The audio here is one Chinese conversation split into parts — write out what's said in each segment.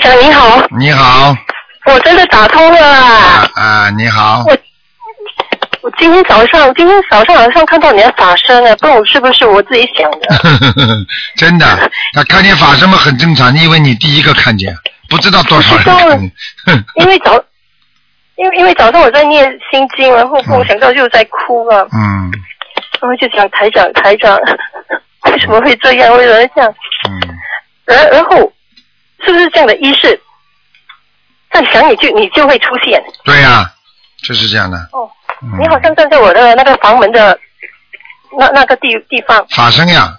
长你好。 你好。 我真的打通了你好。 我今天早上好像看到你的法身不懂是不是我自己想的。 真的，他看见法身嘛很正常，你以为你第一个看见，不知道多少人看见。 因为早上我在念心经，然后我想到就在哭了。然后就想台长为什么会这样，为什么这样？然后是不是这样的仪式？再想你就会出现。 对呀，就是这样的。 你好像站在我的那个房门的那个地方。 法身呀，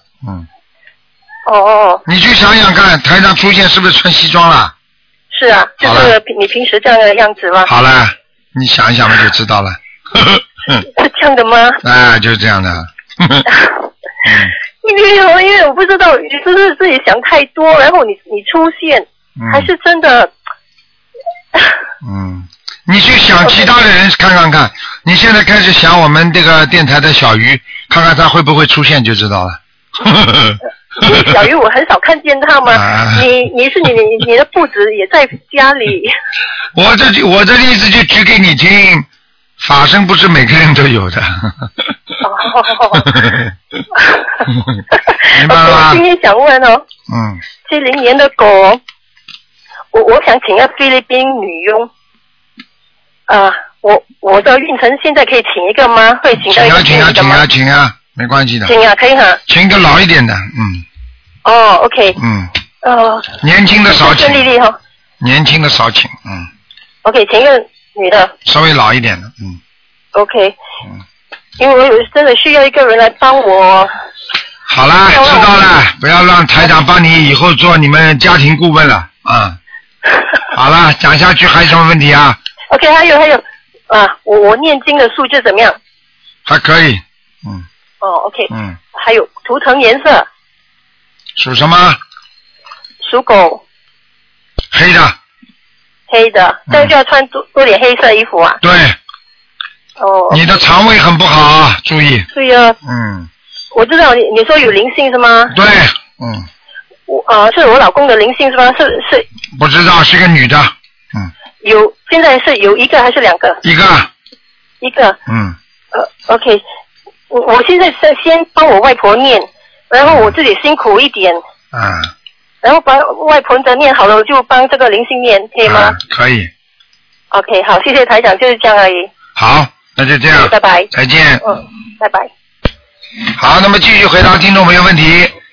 你去想想看，台上出现是不是穿西装了？ 是啊，就是你平时这样的样子吗？ 好了，你想一想嘛就知道了。 是这样的吗？ 就是这样的。 因为我不知道你是不是自己想太多，然后你出现，还是真的。 你去想其他的人看看，你现在开始想我们这个电台的小鱼，看看他会不会出现就知道了。 小鱼我很少看见他嘛，你是你的布置也在家里。 我这例子就举给你听，法身不是每个人都有的。明白吗？ 我今天想问70年的狗，我想请个菲律宾女佣。我的运程现在可以请一个吗？会请到一个请啊，没关系的。 请啊，可以哈。 请一个老一点的 OK。 年轻的少请。 顺利哈。 年轻的少请 OK， 请一个女的。 稍微老一点的 OK。因为我真的需要一个人来帮我。 好啦，知道了，不要让台长帮你以后做你们家庭顾问了好了，讲下去还有什么问题啊？ OK， 还有我念经的数字怎么样？ 还可以 OK。还有图腾颜色。 属什么？ 属狗。 黑的。 黑的，这样就要穿多点黑色衣服啊？ 对。你的肠胃很不好啊，注意。 对啊。我知道你说有灵性是吗？ 对。 是我老公的灵性是吗？是。 不知道，是个女的。 现在是有一个还是两个？一个。OK， 我现在是先帮我外婆念，然后我自己辛苦一点。然后把外婆的念好了，我就帮这个灵性念，可以吗？ 可以。 OK， 好，谢谢台长，就是这样而已。 好，那就这样。 拜拜。 再见。 拜拜。 好，那么继续回答听众朋友问题。